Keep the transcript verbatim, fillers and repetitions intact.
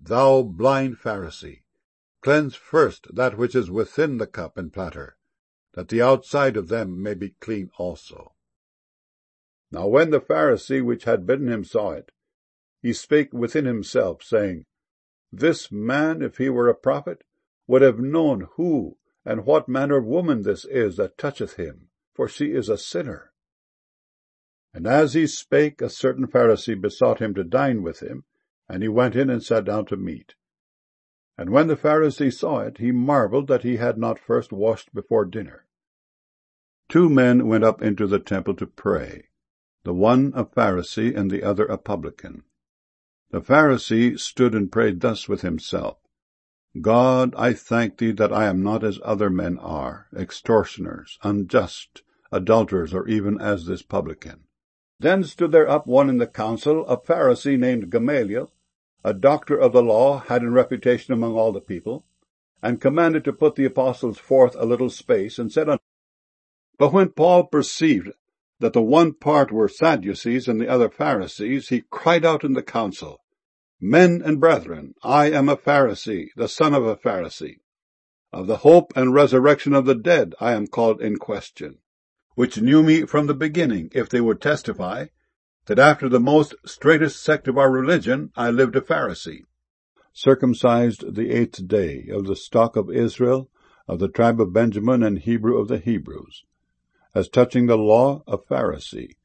Thou blind Pharisee, cleanse first that which is within the cup and platter, that the outside of them may be clean also. Now when the Pharisee which had bidden him saw it, he spake within himself, saying, This man, if he were a prophet, would have known who and what manner of woman this is that toucheth him, for she is a sinner. And as he spake, a certain Pharisee besought him to dine with him, and he went in and sat down to meat. And when the Pharisee saw it, he marveled that he had not first washed before dinner. Two men went up into the temple to pray, the one a Pharisee and the other a publican. The Pharisee stood and prayed thus with himself, God, I thank thee that I am not as other men are, extortioners, unjust, adulterers, or even as this publican. Then stood there up one in the council, a Pharisee named Gamaliel, a doctor of the law, had in reputation among all the people, and commanded to put the apostles forth a little space, and said unto them, But when Paul perceived that the one part were Sadducees and the other Pharisees, he cried out in the council, Men and brethren, I am a Pharisee, the son of a Pharisee. Of the hope and resurrection of the dead I am called in question, which knew me from the beginning, if they would testify, that after the most straitest sect of our religion I lived a Pharisee, circumcised the eighth day, of the stock of Israel, of the tribe of Benjamin, and Hebrew of the Hebrews, as touching the law a Pharisee,